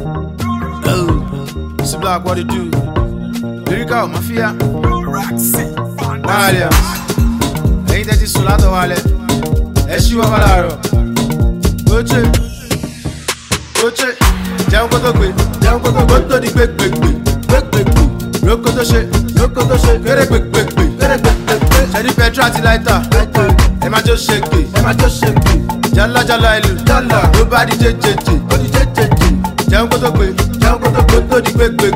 Oh, it's Black, what it do? Lyrical Mafia, Malia. Ain't that this Solato Wale? Eshiwa Valaro. Oche, Oche, Janko to the quick. Roko to shake, very quick. Shady Petrati lighter, Emma just shake it. Jalla ilu, nobody JJJ. Janko to the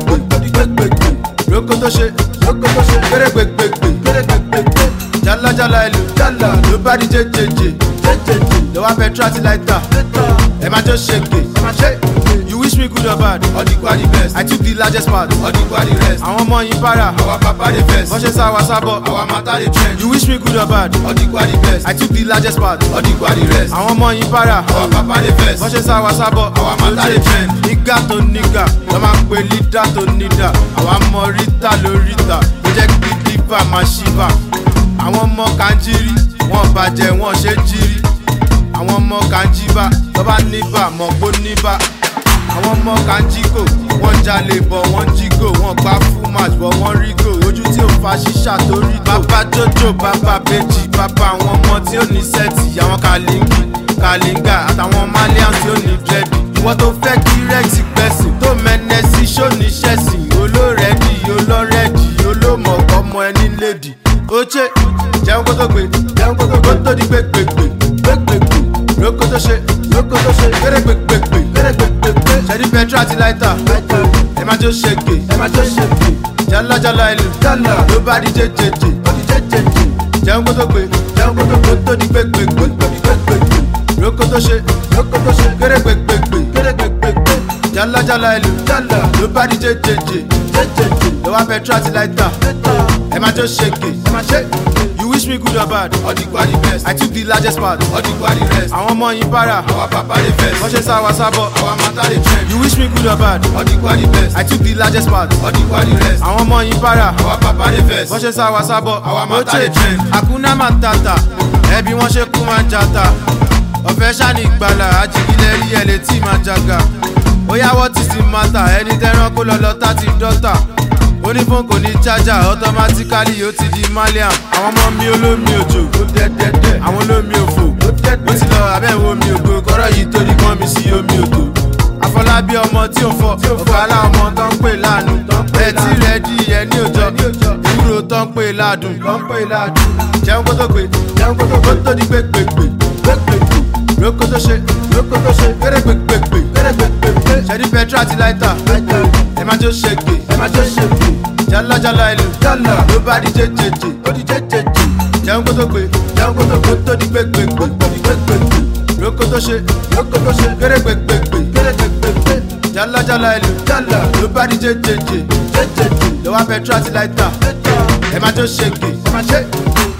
quick. Roko to shake, very quick. Jalla ilu, nobody JJJ. The one Petrati lighter, Emma just shake it. You wish me good or bad, or the best. I took the largest part, or the rest. I want more in para, our papa the best. Watches our sabo, our matter the trend. You wish me good or bad, or the best. I took the largest part, or the rest. I want more in para, our papa the best. Watches our sabo, our matter the trend. Nigga to nigga, the man we leader to leader. Our morita lorita, project big diva mashiva. I want more kanjiri, one baje, one shejiri. I want more kanjiba, toba niba, mo niba. Àwọn ọmọ kanjiko wọ́n jalè bọ̀ wọ́n jígò wọ́n gbá full match bọ̀ wọ́n rígò ojú tí ò fa ṣíṣà tó rí gò. Bàbá Jojo bàbá Bèjì bàbá àwọn ọmọ tí ó ní sẹ́ẹ̀tì àwọn kàlíngà àtàwọn malian tí ó ní dírẹ́dì. Ìwọ tó fẹ́ kí rex gbẹ̀sìn tó mẹ́nẹ́ sí ṣóní ṣẹ̀sìn olórẹ́dì olórẹ́dì olómọ̀ọ́kọ́ ọmọ ẹni lédì. Oche jẹun kó tó kó tó di gbégbégbé roko tó ṣe kéré gbégbégbé. Shady Petrati lighter, Emma just shake it. Jalla ilu, nobody JJJ. Janko to the quick. Roko to shake, kere quick. Jalla ilu, nobody JJJ. The one Petrati lighter, Emma just shake it. You wish me good or bad, or the best. I took the largest part, or the rest. I want more in para, our papa the best. Watches our sabo, our matter the trend. You wish me good or bad, or the best. I took the largest part, or the rest. I want more in para, our papa the best. Watches our sabo, our matter the trend. Hakuna Matata, everyone ṣe kú máa jata. Ọ̀fẹ́ ṣáni ìgbàlà, ajígilẹ̀ rí ẹ̀ létí máa jaga. Oya what is the matter? Ẹni tẹ́rán kó lọ lọ́tà ti dọ́tà. Onífún kò ní chájà, automatically ó ti di maliam. Àwọn ọmọ mi olómi òjò, àwọn olómi òfò. Ó ti lọ abẹ́wò mi ògo, kọ́rọ̀ yìí torí kán mi sí omi òtò. Àfọlábí ọmọ tí ò fọ́, ọ̀kàlà ọmọ tó ń pè lánú. Ẹtí rẹ̀ di ẹni òjò, ìwúrò tó ń pè ládùn. Jẹun kó tó di gbégbégbé. Roko tó ṣe, kéré gbégbégbé. Shady Petrati lighter, Emma just shake it. Jalla ilu, nobody JJJ. Jẹun kó tó di gbégbégbé. Roko tó ṣe, kéré gbégbégbé. Jalla ilu, nobody JJJ. The one Petrati lighter, Emma just shake it.